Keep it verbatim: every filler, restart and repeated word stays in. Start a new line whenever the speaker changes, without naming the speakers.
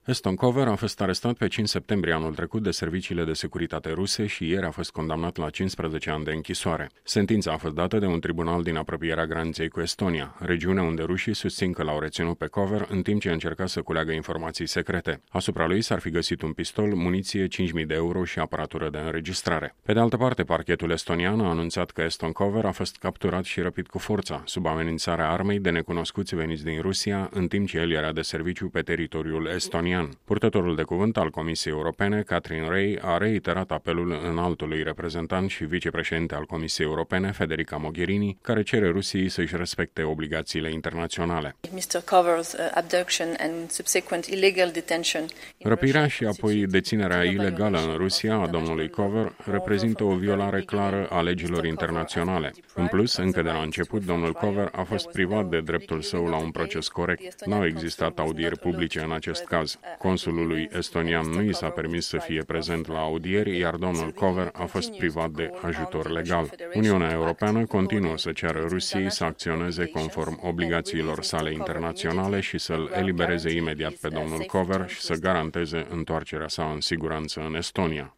Eston Cover a fost arestat pe cinci septembrie anul trecut de serviciile de securitate ruse și ieri a fost condamnat la cincisprezece ani de închisoare. Sentința a fost dată de un tribunal din apropierea graniței cu Estonia, regiune unde rușii susțin că l-au reținut pe Cover în timp ce încerca să culeagă informații secrete. Asupra lui s-ar fi găsit un pistol, muniție, cinci mii de euro și aparatură de înregistrare. Pe de altă parte, parchetul estonian a anunțat că Eston Cover a fost capturat și răpit cu forța, sub amenințarea armei de necunoscuți veniți din Rusia, în timp ce el era de serviciu pe teritoriul estonian. Purtătorul de cuvânt al Comisiei Europene, Catherine Ray, a reiterat apelul înaltului reprezentant și vicepreședinte al Comisiei Europene, Federica Mogherini, care cere Rusiei să-și respecte obligațiile internaționale. Răpirea și apoi deținerea ilegală în Rusia a domnului Cover reprezintă o violare clară a legilor internaționale. În plus, încă de la început, domnul Cover a fost privat de dreptul său la un proces corect. N-au existat audieri publice în acest caz. Consulului estonian nu i s-a permis să fie prezent la audieri, iar domnul Cover a fost privat de ajutor legal. Uniunea Europeană continuă să ceară Rusiei să acționeze conform obligațiilor sale internaționale și să-l elibereze imediat pe domnul Cover și să garanteze întoarcerea sa în siguranță în Estonia.